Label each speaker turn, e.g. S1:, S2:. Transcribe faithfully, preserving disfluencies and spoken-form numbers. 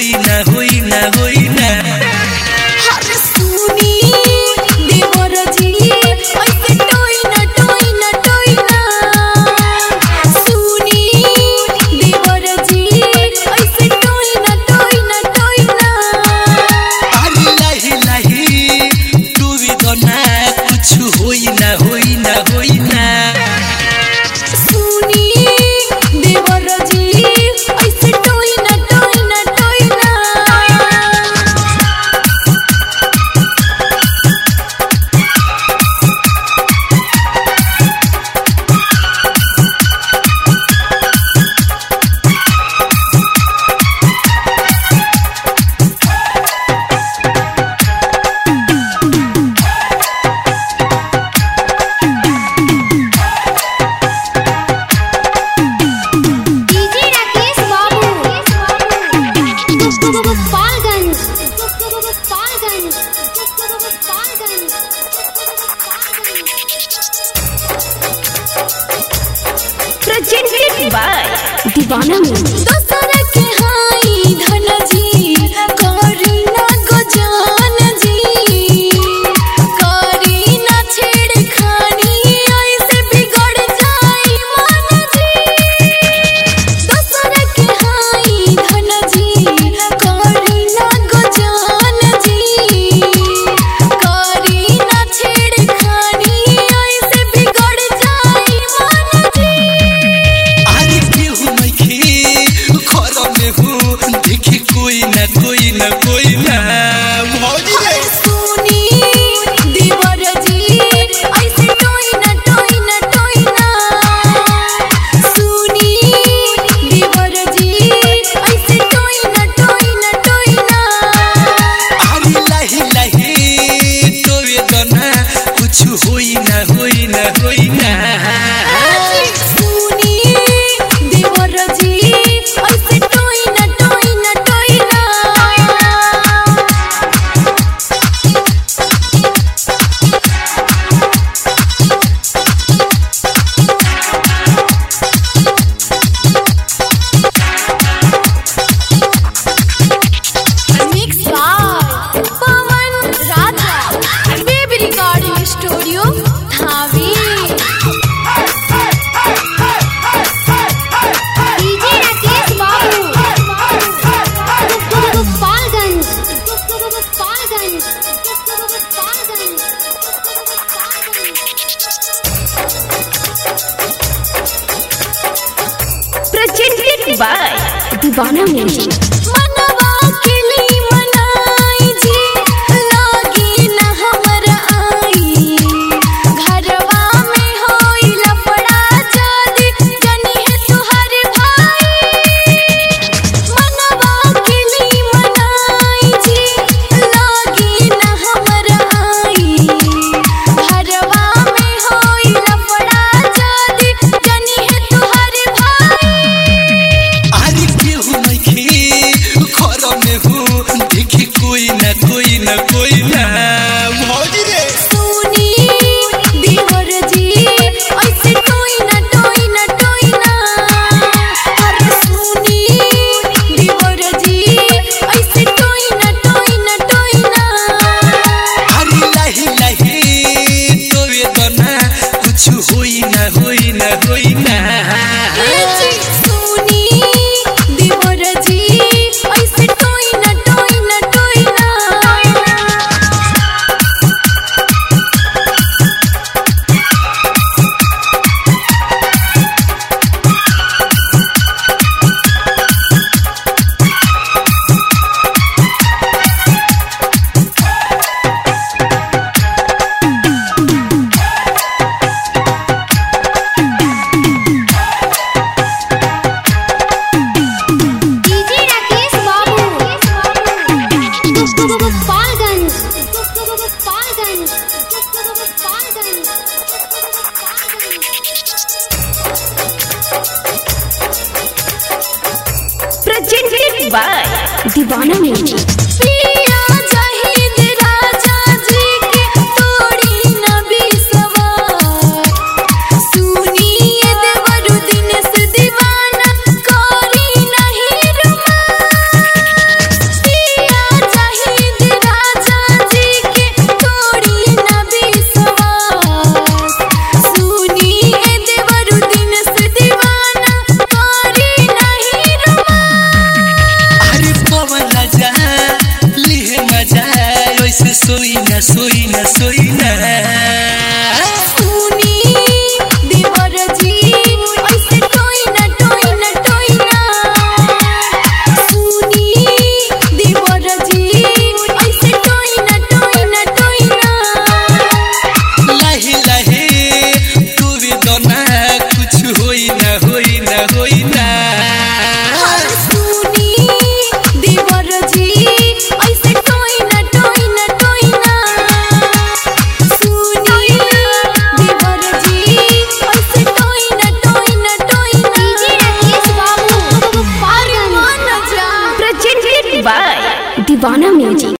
S1: होई ना होई ना होई ना
S2: हर सुनी देवर जी ऐसे टोई ना टोई ना टोई ना सुनी देवर जी ऐसे टोई ना टोई ना टोई ना
S1: अरे लाही लाही तू भी तो ना कुछ होई ना होई ना होई ना
S2: सुनी देवर जी ऐसे टोई ना टोई ना टोई ना
S3: Presented by Divana Music.
S2: दोसरा के हाई धन जी करी ना गजान जी करी ना छेड़खानी ऐसे बिगड़ जाई मन जी दोसरा के हाई धन जी करी ना गजान जी करी ना छेड़खानी ऐसे बिगड़ जाई मन जी
S1: अरे केहू नइखे घर में हूँ देखे कोई ना कोई ना कोई ना भौजी रे
S2: सुनी देवर जी ऐसे टोई ना टोई ना टोई ना सुनी देवर जी ऐसे टोई ना टोई ना टोई ना
S1: अरे लाही लाही तो ये तो ना कुछ होई ना होई ना होई ना
S2: सुनी देवर जी ऐसे टोई ना टोई ना टोई ना mix by Pawan Raja baby recording studio धावी DJ Rakesh Babu Gopalganj Gopalganj
S3: Presented by Divana Music.
S2: मनवा के लिए मनाई जी लागी ना हमरा आई घरवा में होई लफड़ा जादी जनी है तुहर भाई मनवा के लिए मनाई जी लागी ना हमरा आई घरवा में होई लफड़ा जादी जनी है तुहर भाई
S1: अरे केहू नइखे घर में हूँ देखे कोई ना कोई ना कोई ना भौजी रे
S2: सुनी देवर जी ऐसे टोई ना टोई ना टोई ना अरे सुनी देवर जी ऐसे टोई ना टोई ना टोई ना
S1: अरे लाही लाही तो ये तो ना कुछ होई ना होई ना होई ना
S2: सुनी देवर जी ऐसे टोई ना टोई ना टोई ना DJ Rakesh Babu Gopalganj Gopalganj
S3: Presented by Divana Music.
S2: Gopalganj